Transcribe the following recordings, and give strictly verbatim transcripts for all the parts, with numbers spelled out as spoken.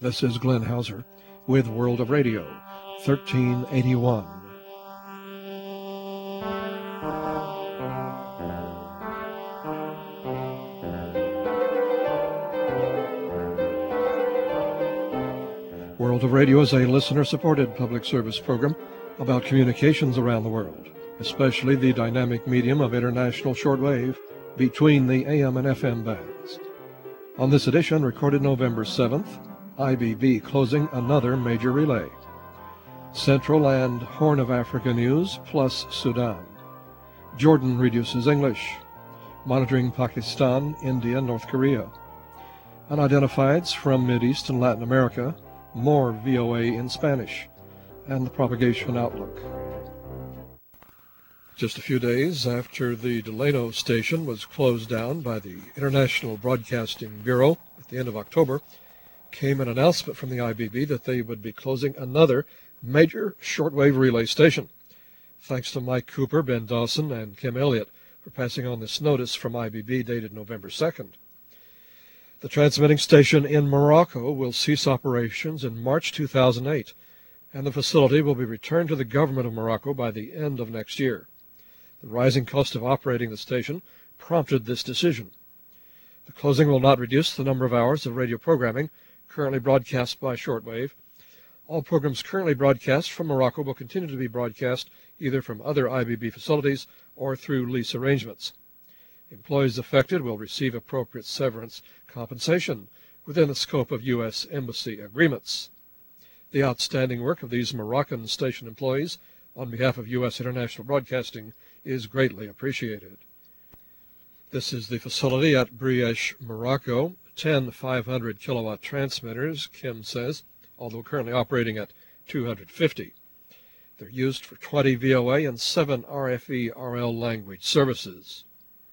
This is Glenn Hauser with World of Radio, thirteen eighty-one. World of Radio is a listener-supported public service program about communications around the world, especially the dynamic medium of international shortwave between the A M and F M bands. On this edition, recorded November seventh, I B B closing another major relay. Central and Horn of Africa news plus Sudan. Jordan reduces English. Monitoring Pakistan, India, North Korea. Unidentifieds from Mideast and Latin America. More V O A in Spanish. And the propagation outlook. Just a few days after the Delano station was closed down by the International Broadcasting Bureau at the end of October, came an announcement from the I B B that they would be closing another major shortwave relay station. Thanks to Mike Cooper, Ben Dawson, and Kim Elliott for passing on this notice from I B B dated November second. The transmitting station in Morocco will cease operations in March two thousand eight, and the facility will be returned to the government of Morocco by the end of next year. The rising cost of operating the station prompted this decision. The closing will not reduce the number of hours of radio programming currently broadcast by shortwave. All programs currently broadcast from Morocco will continue to be broadcast either from other I B B facilities or through lease arrangements. Employees affected will receive appropriate severance compensation within the scope of U S Embassy agreements. The outstanding work of these Moroccan station employees on behalf of U S International Broadcasting is greatly appreciated. This is the facility at Brioche, Morocco. ten five hundred kilowatt transmitters, Kim says, although currently operating at two hundred fifty. They're used for twenty V O A and seven R F E R L language services.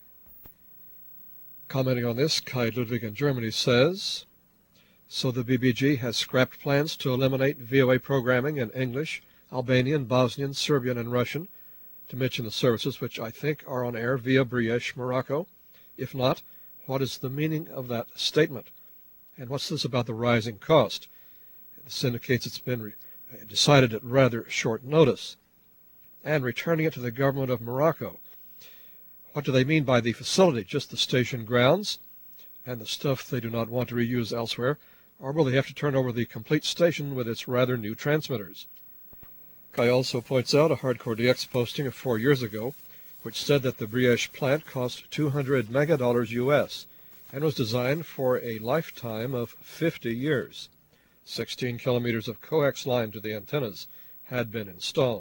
Commenting on this, Kai Ludwig in Germany says, so the B B G has scrapped plans to eliminate V O A programming in English, Albanian, Bosnian, Serbian, and Russian, to mention the services which I think are on air via Brioche, Morocco. If not, what is the meaning of that statement? And what's this about the rising cost? This indicates it's been re- decided at rather short notice. And returning it to the government of Morocco. What do they mean by the facility? Just the station grounds and the stuff they do not want to reuse elsewhere? Or will they have to turn over the complete station with its rather new transmitters? Kai also points out a Hardcore D X posting of four years ago, which said that the Brioche plant cost two hundred mega dollars U S and was designed for a lifetime of fifty years. sixteen kilometers of coax line to the antennas had been installed.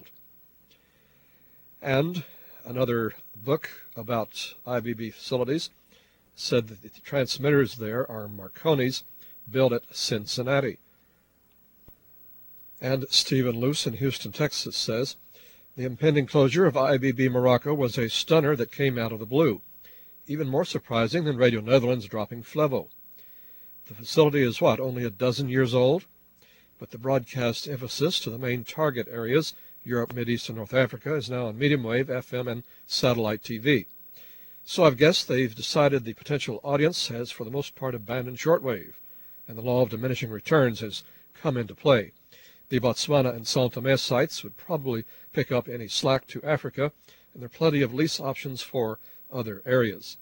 And another book about I B B facilities said that the transmitters there are Marconi's, built at Cincinnati. And Stephen Luce in Houston, Texas says, the impending closure of I B B Morocco was a stunner that came out of the blue, even more surprising than Radio Netherlands dropping Flevo. The facility is, what, only a dozen years old? But the broadcast emphasis to the main target areas, Europe, Mideast, and North Africa, is now on medium wave, F M, and satellite T V. So I've guessed they've decided the potential audience has, for the most part, abandoned shortwave, and the law of diminishing returns has come into play. The Botswana and São Tomé sites would probably pick up any slack to Africa, and there are plenty of lease options for other areas.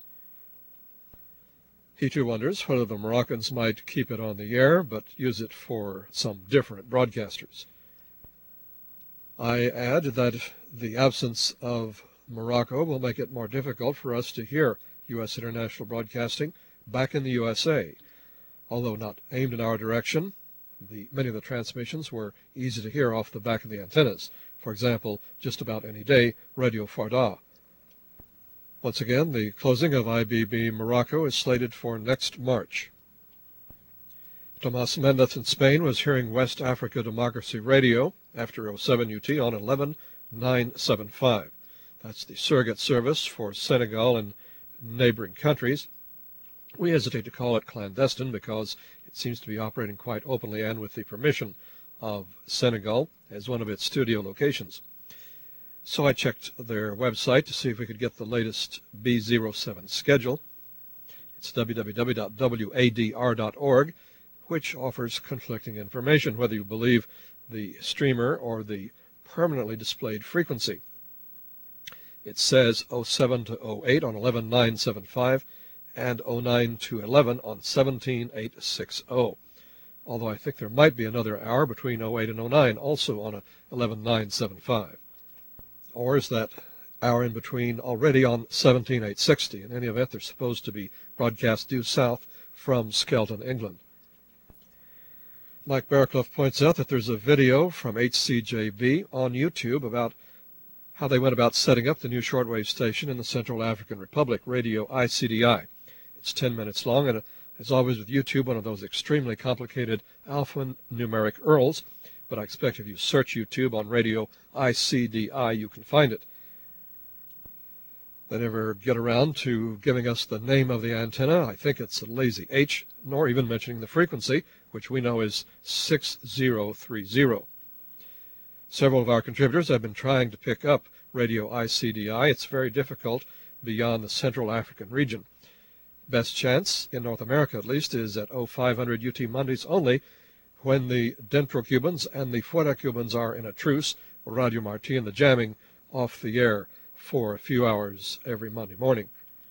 He too wonders whether the Moroccans might keep it on the air, but use it for some different broadcasters. I add that the absence of Morocco will make it more difficult for us to hear U S International Broadcasting back in the U S A. Although not aimed in our direction, the, many of the transmissions were easy to hear off the back of the antennas. For example, just about any day, Radio Farda. Once again, the closing of I B B Morocco is slated for next March. Tomas Mendez in Spain was hearing West Africa Democracy Radio after oh seven U T on eleven nine seventy-five. That's the surrogate service for Senegal and neighboring countries. We hesitate to call it clandestine because it seems to be operating quite openly and with the permission of Senegal as one of its studio locations. So I checked their website to see if we could get the latest B zero seven schedule. It's w w w dot w a d r dot org, which offers conflicting information, whether you believe the streamer or the permanently displayed frequency. It says oh seven to oh eight on eleven nine seventy-five and oh nine to eleven on seventeen eight sixty, although I think there might be another hour between oh eight and oh nine also on eleven nine seventy-five. Or is that hour in between already on seventeen eight sixty? In any event, they're supposed to be broadcast due south from Skelton, England. Mike Barraclough points out that there's a video from H C J B on YouTube about how they went about setting up the new shortwave station in the Central African Republic, Radio I C D I. It's ten minutes long, and as always with YouTube, one of those extremely complicated alphanumeric U R Ls, but I expect if you search YouTube on Radio I C D I, you can find it. They never get around to giving us the name of the antenna. I think it's a lazy H, nor even mentioning the frequency, which we know is six zero three zero. Several of our contributors have been trying to pick up Radio I C D I. It's very difficult beyond the Central African region. Best chance, in North America at least, is at oh five hundred U T Mondays only, when the Dentro-Cubans and the Fuera-Cubans are in a truce, Radio Marti and the jamming off the air for a few hours every Monday morning.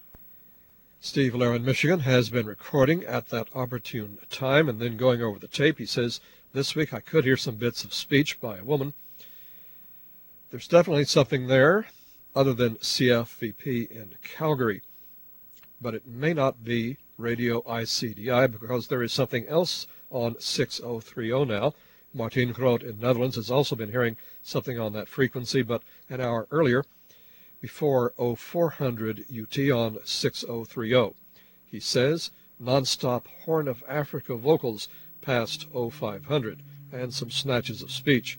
Steve Valero in Michigan has been recording at that opportune time and then going over the tape. He says, this week I could hear some bits of speech by a woman. There's definitely something there other than C F V P in Calgary, but it may not be Radio I C D I because there is something else on six oh three oh now. Martin Groot in Netherlands has also been hearing something on that frequency, but an hour earlier, before oh four hundred U T on six oh three oh. He says non-stop Horn of Africa vocals past oh five hundred and some snatches of speech.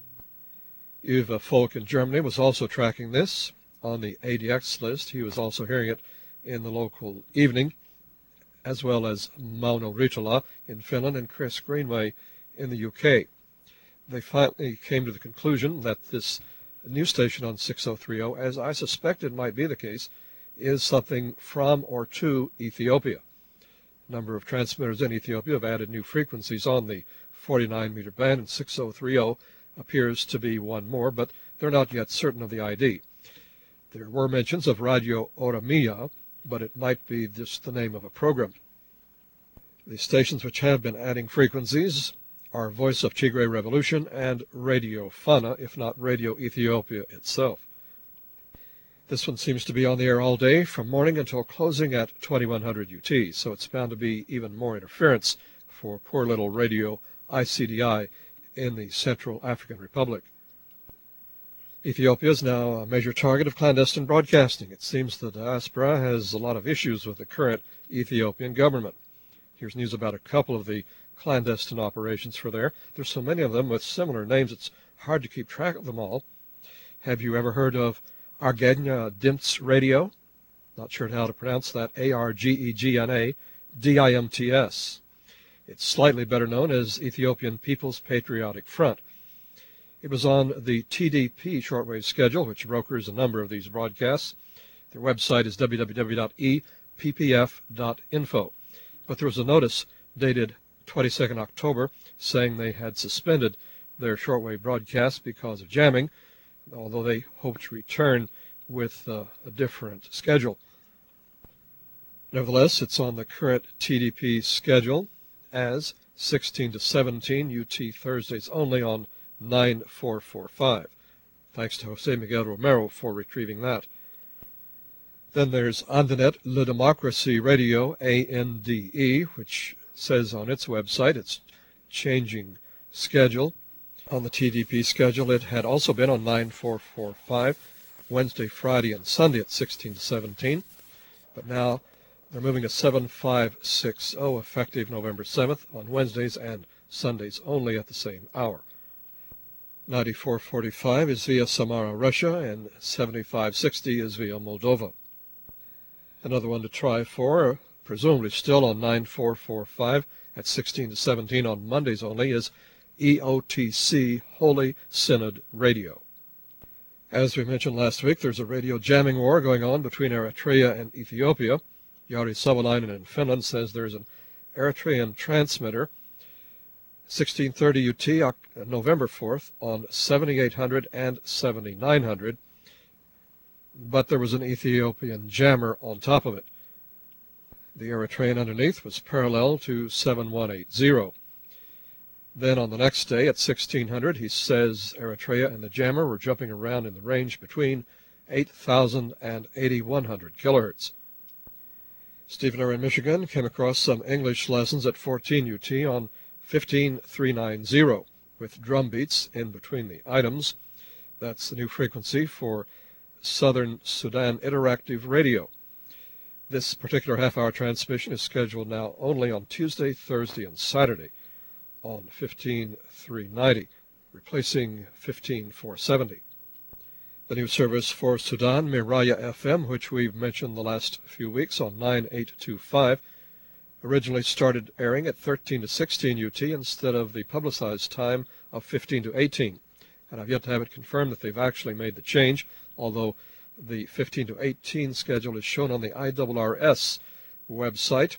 Uwe Folk in Germany was also tracking this on the A D X list. He was also hearing it in the local evening, as well as Mauno Ritola in Finland and Chris Greenway in the U K. They finally came to the conclusion that this new station on six oh three oh, as I suspected might be the case, is something from or to Ethiopia. A number of transmitters in Ethiopia have added new frequencies on the forty-nine meter band, and six oh three oh appears to be one more, but they're not yet certain of the I D. There were mentions of Radio Oromia, but it might be just the name of a program. The stations which have been adding frequencies are Voice of Tigray Revolution and Radio Fana, if not Radio Ethiopia itself. This one seems to be on the air all day from morning until closing at twenty-one hundred U T, so it's bound to be even more interference for poor little Radio I C D I in the Central African Republic. Ethiopia is now a major target of clandestine broadcasting. It seems the diaspora has a lot of issues with the current Ethiopian government. Here's news about a couple of the clandestine operations for there. There's so many of them with similar names, it's hard to keep track of them all. Have you ever heard of Argegna Dimts Radio? Not sure how to pronounce that. A R G E G N A D I M T S. It's slightly better known as Ethiopian People's Patriotic Front. It was on the T D P shortwave schedule, which brokers a number of these broadcasts. Their website is w w w dot e p p f dot info. But there was a notice dated twenty-second October saying they had suspended their shortwave broadcast because of jamming, although they hope to return with uh, a different schedule. Nevertheless, it's on the current T D P schedule as sixteen to seventeen U T Thursdays only on nine four four five. Thanks to Jose Miguel Romero for retrieving that. Then there's Andenet Le Democracy Radio, A N D E, which says on its website it's changing schedule. On the T D P schedule, it had also been on nine four four five, Wednesday, Friday, and Sunday at sixteen to seventeen. But now they're moving to seven five six zero, effective November seventh, on Wednesdays and Sundays only at the same hour. ninety-four forty-five is via Samara, Russia, and seventy-five sixty is via Moldova. Another one to try for, presumably still on nine four four five at sixteen to seventeen on Mondays only, is E O T C Holy Synod Radio. As we mentioned last week, there's a radio jamming war going on between Eritrea and Ethiopia. Jari Savolainen in Finland says there's an Eritrean transmitter sixteen thirty U T, November fourth, on seventy-eight hundred and seventy-nine hundred, but there was an Ethiopian jammer on top of it. The Eritrean underneath was parallel to seven one eight zero. Then on the next day at sixteen hundred, he says Eritrea and the jammer were jumping around in the range between eight thousand and eighty-one hundred kilohertz. Stephen in Michigan came across some English lessons at fourteen U T on fifteen three ninety with drum beats in between the items. That's the new frequency for Southern Sudan Interactive Radio. This particular half-hour transmission is scheduled now only on Tuesday, Thursday, and Saturday on fifteen three ninety, replacing fifteen four seventy. The new service for Sudan, Miraya F M, which we've mentioned the last few weeks on nine eight two five, originally started airing at thirteen to sixteen U T instead of the publicized time of fifteen to eighteen. And I've yet to have it confirmed that they've actually made the change, although the fifteen to eighteen schedule is shown on the I R R S website,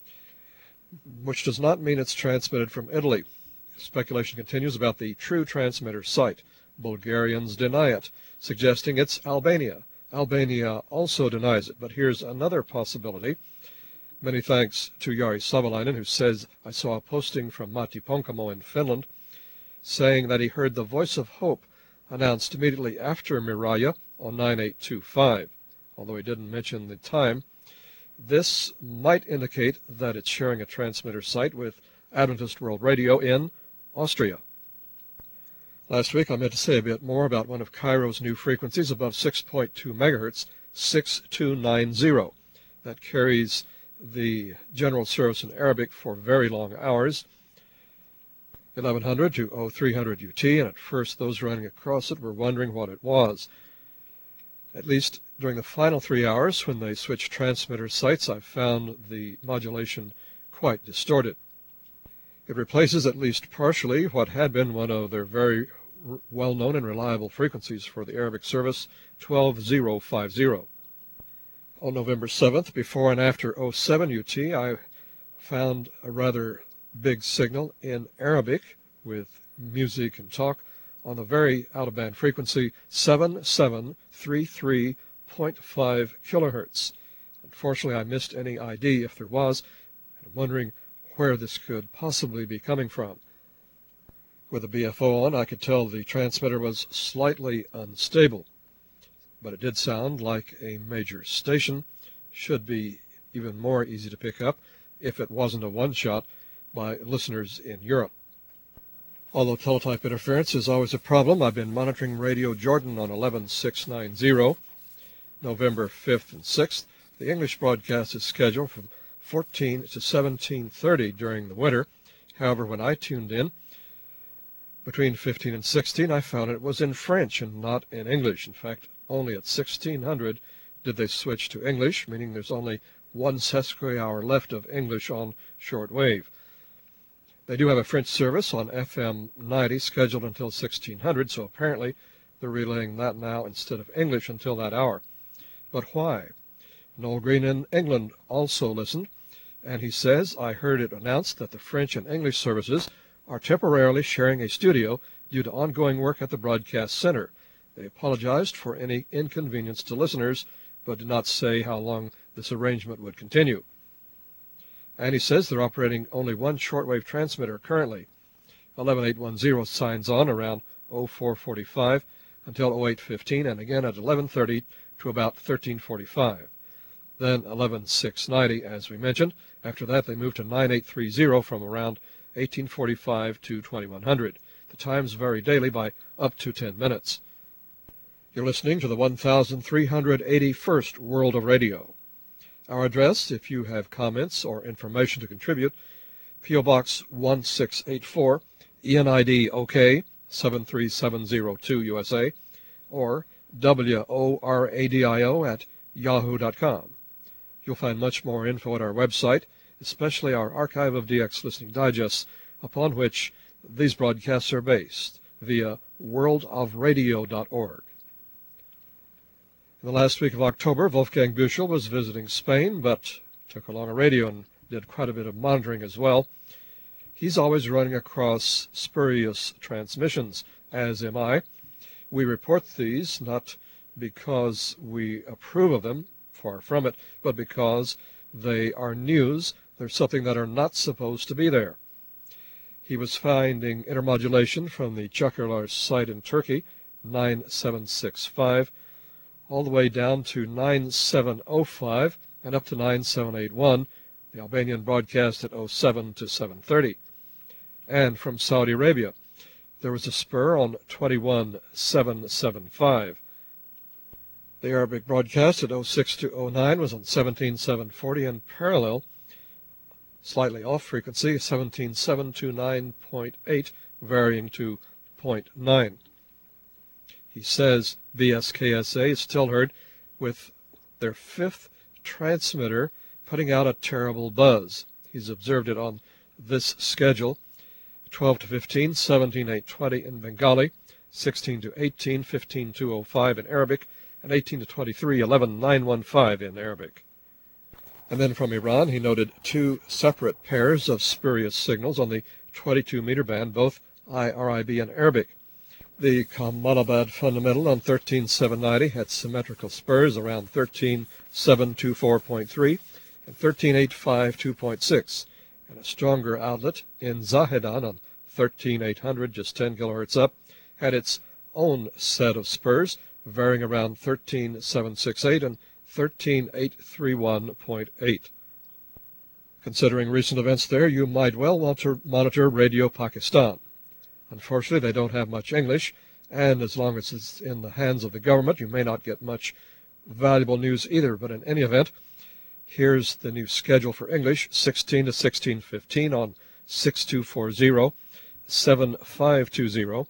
which does not mean it's transmitted from Italy. Speculation continues about the true transmitter site. Bulgarians deny it, suggesting it's Albania. Albania also denies it, but here's another possibility. Many thanks to Jari Savalainen, who says, I saw a posting from Matti Ponkamo in Finland saying that he heard the Voice of Hope announced immediately after Miraya on nine eight two five, although he didn't mention the time. This might indicate that it's sharing a transmitter site with Adventist World Radio in Austria. Last week I meant to say a bit more about one of Cairo's new frequencies above six point two megahertz, six two nine zero. That carries the general service in Arabic for very long hours, eleven hundred to oh three hundred U T, and at first those running across it were wondering what it was. At least during the final three hours, when they switched transmitter sites, I found the modulation quite distorted. It replaces, at least partially, what had been one of their very well-known and reliable frequencies for the Arabic service, twelve thousand fifty. On November seventh, before and after oh seven U T, I found a rather big signal in Arabic with music and talk on the very out-of-band frequency seven seven three three point five kilohertz. Unfortunately, I missed any I D if there was, and I'm wondering where this could possibly be coming from. With the B F O on, I could tell the transmitter was slightly unstable, but it did sound like a major station. Should be even more easy to pick up if it wasn't a one-shot by listeners in Europe. Although teletype interference is always a problem, I've been monitoring Radio Jordan on eleven six ninety, November fifth and sixth. The English broadcast is scheduled from fourteen to seventeen thirty during the winter. However, when I tuned in between fifteen and sixteen, I found it was in French and not in English. In fact, only at sixteen hundred did they switch to English, meaning there's only one sesquihour left of English on shortwave. They do have a French service on F M ninety scheduled until sixteen hundred, so apparently they're relaying that now instead of English until that hour. But why? Noel Green in England also listened, and he says, I heard it announced that the French and English services are temporarily sharing a studio due to ongoing work at the broadcast center. They apologized for any inconvenience to listeners, but did not say how long this arrangement would continue. And he says they're operating only one shortwave transmitter currently. eleven eight ten signs on around oh four forty-five until oh eight fifteen, and again at eleven thirty to about thirteen forty-five. Then eleven six ninety, as we mentioned. After that, they moved to nine eight thirty from around eighteen forty-five to twenty-one hundred. The times vary daily by up to ten minutes. You're listening to the one thousand three hundred eighty-first World of Radio. Our address, if you have comments or information to contribute, P O Box one six eight four, E N I D OK, seven three seven zero two U S A, or W O R A D I O at yahoo dot com. You'll find much more info at our website, especially our archive of D X listening digests, upon which these broadcasts are based, via world of radio dot org. In the last week of October, Wolfgang Büchel was visiting Spain, but took along a radio and did quite a bit of monitoring as well. He's always running across spurious transmissions, as am I. We report these not because we approve of them, far from it, but because they are news. They're something that are not supposed to be there. He was finding intermodulation from the Çakırlar site in Turkey, nine seven six five, all the way down to nine seven oh five and up to nine seven eight one, the Albanian broadcast at oh seven to seven thirty. And from Saudi Arabia, there was a spur on twenty-one seven seven five. The Arabic broadcast at oh six to oh nine was on seventeen seven forty, and parallel, slightly off frequency, seventeen seven twenty-nine point eight, varying to zero point nine. He says B S K S A is still heard with their fifth transmitter putting out a terrible buzz. He's observed it on this schedule: twelve to fifteen, seventeen eight twenty in Bengali, sixteen to eighteen, fifteen two oh five in Arabic, and eighteen to twenty-three, eleven nine fifteen in Arabic. And then from Iran, he noted two separate pairs of spurious signals on the twenty-two meter band, both I R I B and Arabic. The Kamalabad fundamental on thirteen seven ninety had symmetrical spurs around thirteen seven twenty-four point three and thirteen eight fifty-two point six, and a stronger outlet in Zahedan on thirteen eight hundred, just ten kilohertz up, had its own set of spurs varying around thirteen seven sixty-eight and thirteen eight thirty-one point eight. Considering recent events there, you might well want to monitor Radio Pakistan. Unfortunately, they don't have much English, and as long as it's in the hands of the government, you may not get much valuable news either. But in any event, here's the new schedule for English: sixteen to sixteen fifteen on six two four zero, seven five two zero,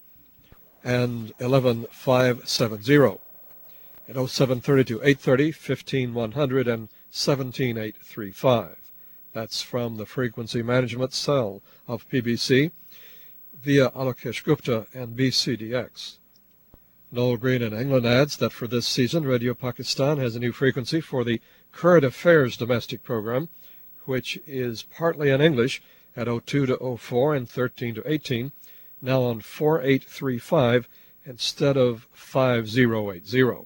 and eleven five seven zero. At oh seven thirty to eight thirty, fifteen one hundred, and seventeen eight thirty-five. That's from the frequency management cell of P B C via Alokesh Gupta and B C D X. Noel Green in England adds that for this season, Radio Pakistan has a new frequency for the Current Affairs domestic program, which is partly in English at oh two to oh four and thirteen to eighteen, now on four eight thirty-five instead of five oh eight oh.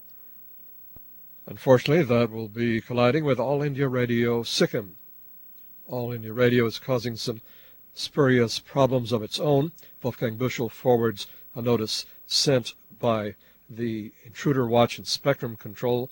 Unfortunately, that will be colliding with All India Radio Sikkim. All India Radio is causing some spurious problems of its own. Wolfgang Buschel forwards a notice sent by the Intruder Watch and Spectrum Control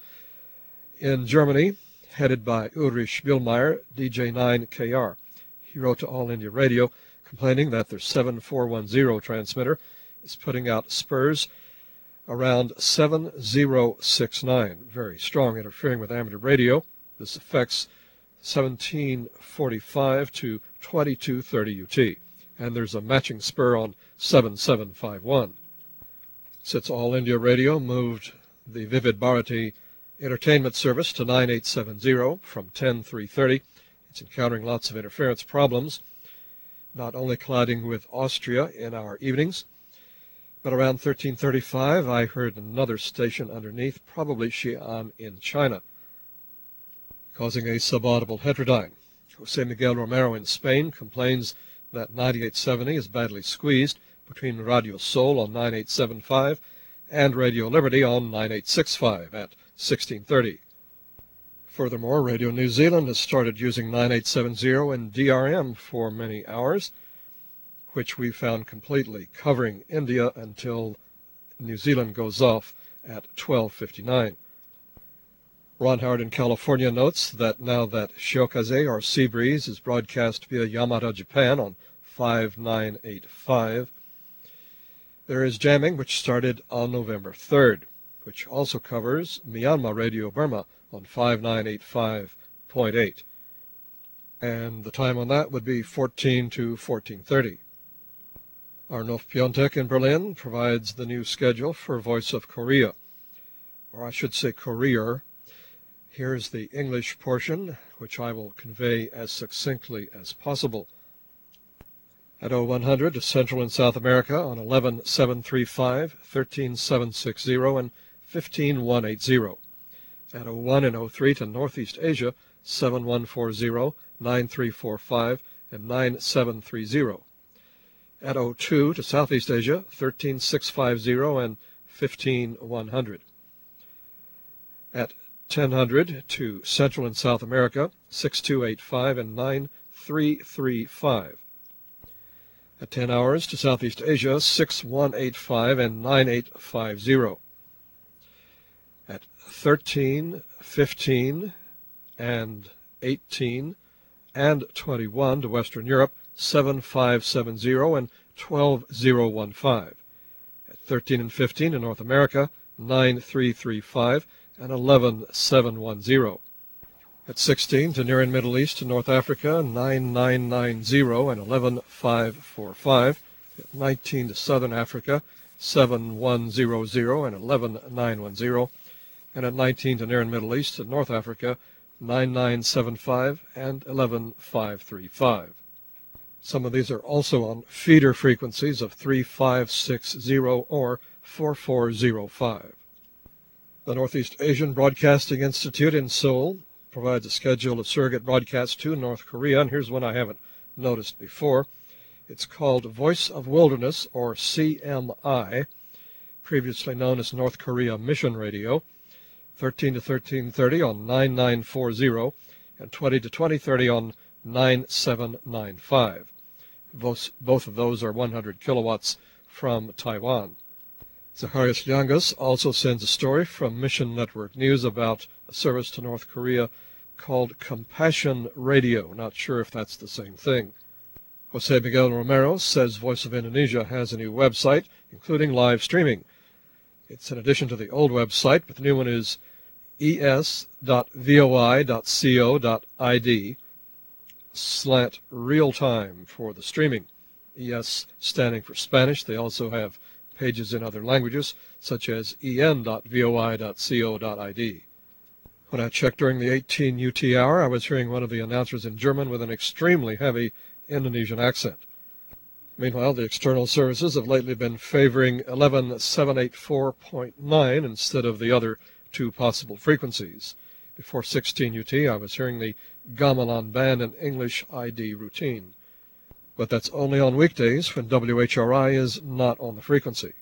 in Germany, headed by Ulrich Bielmeier, D J nine K R. He wrote to All India Radio complaining that their seven four one zero transmitter is putting out spurs around seven oh six nine, very strong, interfering with amateur radio. This affects seventeen forty-five to twenty-two thirty U T, and there's a matching spur on seven seven five one. Since All India Radio moved the Vivid Bharati entertainment service to nine eight seven zero from ten three thirty, it's encountering lots of interference problems, not only colliding with Austria in our evenings, but around thirteen thirty-five I heard another station underneath, probably Xi'an in China, causing a subaudible heterodyne. Jose Miguel Romero in Spain complains that ninety-eight seventy is badly squeezed between Radio Sol on nine eight seven five and Radio Liberty on nine eight six five at sixteen thirty. Furthermore, Radio New Zealand has started using nine eight seven zero and D R M for many hours, which we found completely covering India until New Zealand goes off at twelve fifty-nine. Ron Howard in California notes that now that Shiokaze, or Sea Breeze, is broadcast via Yamata, Japan on five nine eight five, there is jamming which started on November third, which also covers Myanmar Radio Burma on five nine eight five point eight. And the time on that would be fourteen to fourteen thirty. Arnulf Piontek in Berlin provides the new schedule for Voice of Korea, or I should say Courier. Here's the English portion, which I will convey as succinctly as possible. At oh one hundred to Central and South America on eleven seven thirty-five, thirteen seven sixty, and fifteen one eighty. At oh one and oh three to Northeast Asia, seven one forty, nine three forty-five, and nine seven three zero. At oh two to Southeast Asia, thirteen six fifty and fifteen one hundred. At ten hundred to Central and South America, six two eight five and nine three three five. At ten hours to Southeast Asia, six one eight five and nine eight five zero. At thirteen, fifteen, and eighteen, and twenty-one to Western Europe, seven five seven zero and twelve zero one five. At thirteen and fifteen in North America, nine three three five and eleven seven one zero. At sixteen to Near and Middle East and North Africa, nine nine nine zero and eleven five four five. At nineteen to Southern Africa, seven one zero zero and eleven nine one zero. And at nineteen to Near and Middle East and North Africa, nine nine seven five and eleven five three five. Some of these are also on feeder frequencies of three five six zero or four four zero five. The Northeast Asian Broadcasting Institute in Seoul provides a schedule of surrogate broadcasts to North Korea, and here's one I haven't noticed before. It's called Voice of Wilderness, or C M I, previously known as North Korea Mission Radio, thirteen to thirteen thirty on nine nine four zero and twenty to twenty thirty on nine seven nine five. Both, both of those are one hundred kilowatts from Taiwan. Zacharias Llangas also sends a story from Mission Network News about a service to North Korea called Compassion Radio. Not sure if that's the same thing. Jose Miguel Romero says Voice of Indonesia has a new website, including live streaming. It's in addition to the old website, but the new one is e s dot voi dot co dot i d slant real time for the streaming. E S standing for Spanish. They also have pages in other languages, such as e n dot voi dot co dot i d. When I checked during the eighteen U T hour, I was hearing one of the announcers in German with an extremely heavy Indonesian accent. Meanwhile, the external services have lately been favoring eleven seven eighty-four point nine instead of the other two possible frequencies. Before sixteen U T, I was hearing the gamelan band and English I D routine. But that's only on weekdays when W H R I is not on the frequency.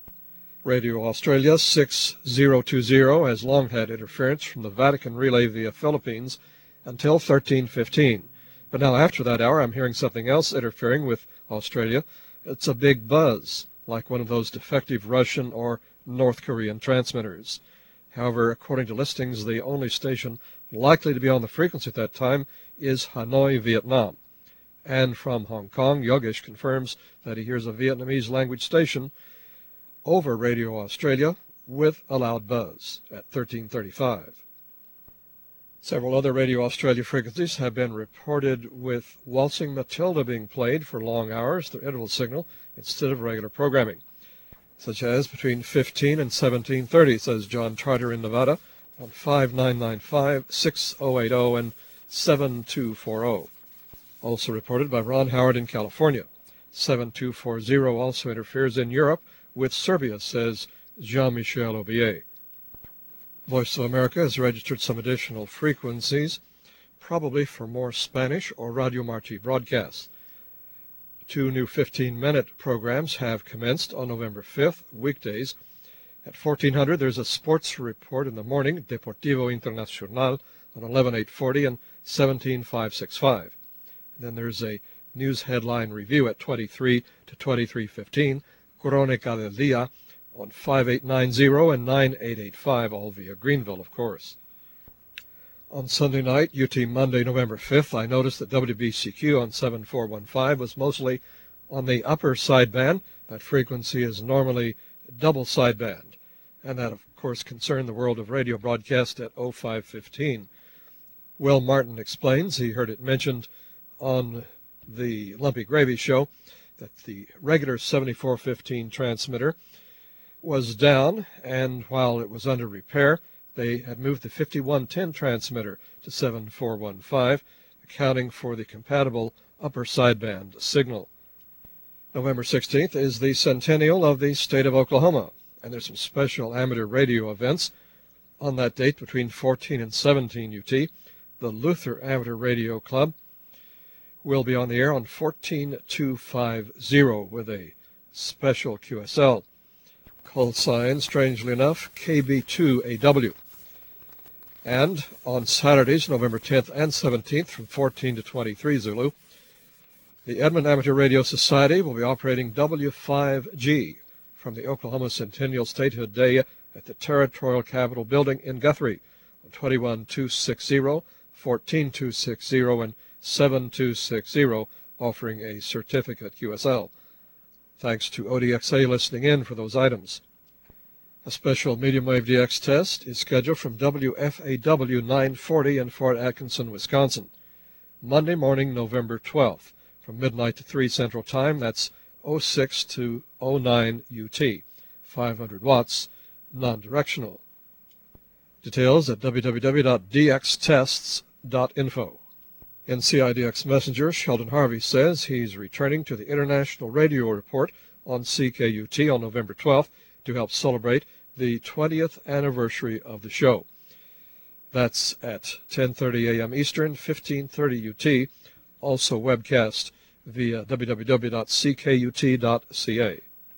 Radio Australia six zero two zero has long had interference from the Vatican relay via Philippines until thirteen fifteen. But now after that hour, I'm hearing something else interfering with Australia. It's a big buzz, like one of those defective Russian or North Korean transmitters. However, according to listings, the only station likely to be on the frequency at that time is Hanoi, Vietnam. And from Hong Kong, Yogesh confirms that he hears a Vietnamese language station over Radio Australia with a loud buzz at thirteen thirty-five. Several other Radio Australia frequencies have been reported with Waltzing Matilda being played for long hours through interval signal instead of regular programming, such as between fifteen and seventeen thirty, says John Charter in Nevada, on five nine nine five, six oh eight oh and seven two four oh. Also reported by Ron Howard in California. seven two four zero also interferes in Europe with Serbia, says Jean-Michel Aubier. Voice of America has registered some additional frequencies, probably for more Spanish or Radio Marti broadcasts. Two new fifteen-minute programs have commenced on November fifth, weekdays. At fourteen hundred, there's a sports report in the morning, Deportivo Internacional, on eleven eight forty and seventeen five sixty-five. And then there's a news headline review at twenty-three to twenty-three fifteen, Crónica del Día, on five eight nine zero and nine eight eight five, all via Greenville, of course. On Sunday night, U T Monday, November fifth, I noticed that W B C Q on seven four one five was mostly on the upper sideband. That frequency is normally double sideband, and that, of course, concerned the world of radio broadcast at oh five fifteen. Will Martin explains he heard it mentioned on the Lumpy Gravy Show that the regular seventy-four fifteen transmitter was down, and while it was under repair, they had moved the fifty-one ten transmitter to seven four one five, accounting for the compatible upper sideband signal. November sixteenth is the centennial of the state of Oklahoma, and there's some special amateur radio events on that date between fourteen and seventeen U T. The Luther Amateur Radio Club will be on the air on fourteen two fifty with a special Q S L. Call sign, strangely enough, K B two A W. And on Saturdays, November tenth and seventeenth, from fourteen to twenty-three Zulu, the Edmond Amateur Radio Society will be operating W five G from the Oklahoma Centennial Statehood Day at the Territorial Capitol Building in Guthrie on twenty-one two sixty, fourteen two sixty, and seven two sixty, offering a certificate Q S L. Thanks to O D X A listening in for those items. A special medium wave D X test is scheduled from W F A W nine forty in Fort Atkinson, Wisconsin, Monday morning, November twelfth, from midnight to three Central Time. That's oh six to oh nine U T, five hundred watts, non-directional. Details at w w w dot d x tests dot info. N C I D X messenger Sheldon Harvey says he's returning to the International Radio Report on C K U T on November twelfth to help celebrate the twentieth anniversary of the show. That's at ten thirty a m Eastern, fifteen thirty U T, also webcast via w w w dot c k u t dot c a.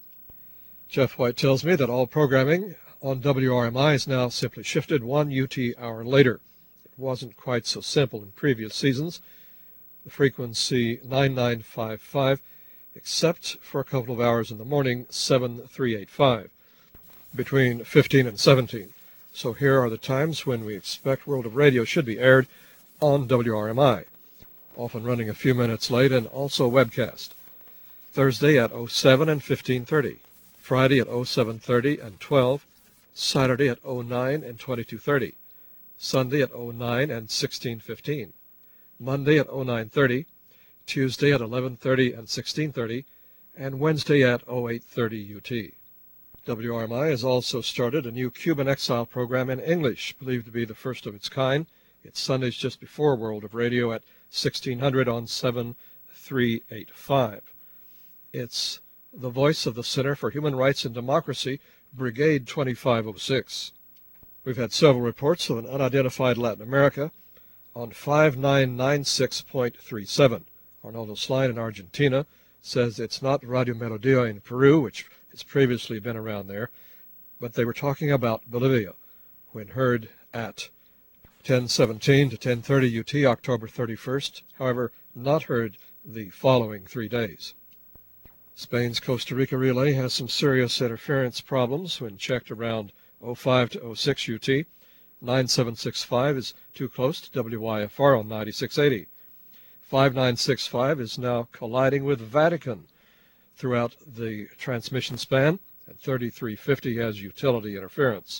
Jeff White tells me that all programming on W R M I is now simply shifted one U T hour later. Wasn't quite so simple in previous seasons. The frequency nine nine five five, except for a couple of hours in the morning, seven three eight five, between fifteen and seventeen. So here are the times when we expect World of Radio should be aired on W R M I, often running a few minutes late and also webcast. Thursday at oh seven and fifteen thirty, Friday at oh seven thirty and twelve, Saturday at oh nine and twenty-two thirty. Sunday at oh nine and sixteen fifteen, Monday at oh nine thirty, Tuesday at eleven thirty and sixteen thirty, and Wednesday at oh eight thirty U T. W R M I has also started a new Cuban Exile program in English, believed to be the first of its kind. It's Sundays just before World of Radio at sixteen hundred on seven three eight five. It's the voice of the Center for Human Rights and Democracy, Brigade twenty-five oh six. We've had several reports of an unidentified Latin America on five nine nine six point three seven. Arnoldo Slime in Argentina says it's not Radio Melodia in Peru, which has previously been around there, but they were talking about Bolivia when heard at ten seventeen to ten thirty U T, October thirty-first, however, not heard the following three days. Spain's Costa Rica relay has some serious interference problems when checked around oh five to oh six U T. nine seven six five is too close to W Y F R on ninety-six eighty. five nine six five is now colliding with Vatican throughout the transmission span, and thirty-three fifty has utility interference.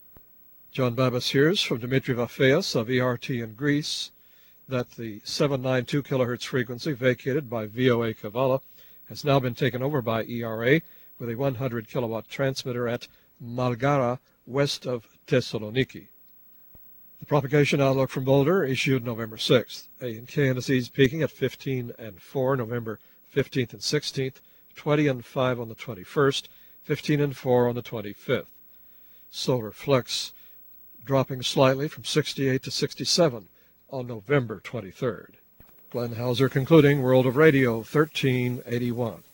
John Babas hears from Dimitri Vafeas of E R T in Greece that the seven ninety-two kilohertz frequency vacated by V O A Kavala has now been taken over by E R A with a one hundred kilowatt transmitter at Malgara, west of Thessaloniki. The propagation outlook from Boulder issued November sixth. A and K indices peaking at fifteen and four, November fifteenth and sixteenth, twenty and five on the twenty-first, fifteen and four on the twenty-fifth. Solar flux dropping slightly from sixty-eight to sixty-seven on November twenty-third. Glenn Hauser concluding World of Radio thirteen eighty-one.